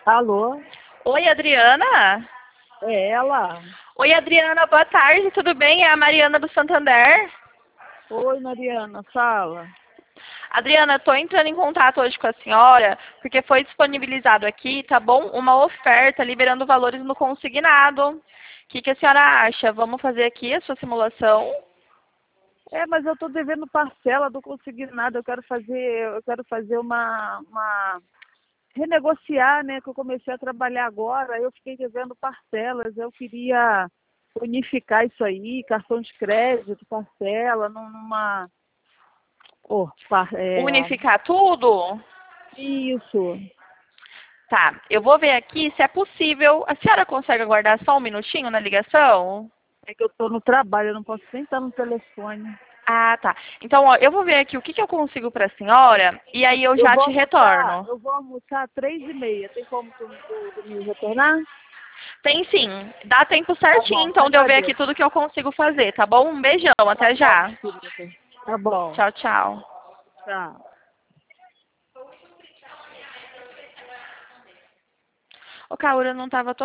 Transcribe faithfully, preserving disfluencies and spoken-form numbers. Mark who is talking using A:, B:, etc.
A: Alô?
B: Oi, Adriana?
A: É ela?
B: Oi, Adriana, boa tarde, tudo bem? É a Mariana do Santander.
A: Oi, Mariana, fala.
B: Adriana, estou entrando em contato hoje com a senhora, porque foi disponibilizado aqui, tá bom? Uma oferta liberando valores no consignado. O que, que a senhora acha? Vamos fazer aqui a sua simulação?
A: É, mas eu estou devendo parcela, não consegui nada. Eu quero fazer, eu quero fazer uma, uma renegociar, né? Que eu comecei a trabalhar agora. Eu fiquei devendo parcelas. Eu queria unificar isso aí, cartão de crédito, parcela, num- numa. Oh, par- é,
B: Unificar tudo?
A: isso.
B: Tá, eu vou ver aqui se é possível. A senhora consegue aguardar só um minutinho na ligação?
A: É que eu estou no trabalho, eu não posso nem estar no telefone.
B: Ah, tá. Então, ó, eu vou ver aqui o que, que eu consigo para a senhora e aí eu
A: Eu
B: já
A: vou
B: te
A: almoçar,
B: retorno.
A: eu vou almoçar às três e meia. Tem como tu, tu, tu me retornar?
B: Tem sim. Dá tempo
A: Tá
B: certinho,
A: bom, te
B: então, de eu ver aqui
A: agradeço.
B: tudo que eu consigo fazer, tá bom? Um beijão,
A: Tá
B: até
A: bom,
B: já.
A: minha querida. Tá bom.
B: Tchau, tchau.
A: Tchau.
B: O Kaura não tava